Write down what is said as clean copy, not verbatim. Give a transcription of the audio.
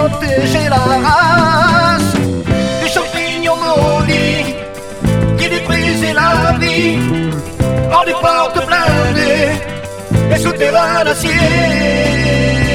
protéger la race des champignons maudits qui détruisent la vie hors des portes blindées et souterrains d'acier.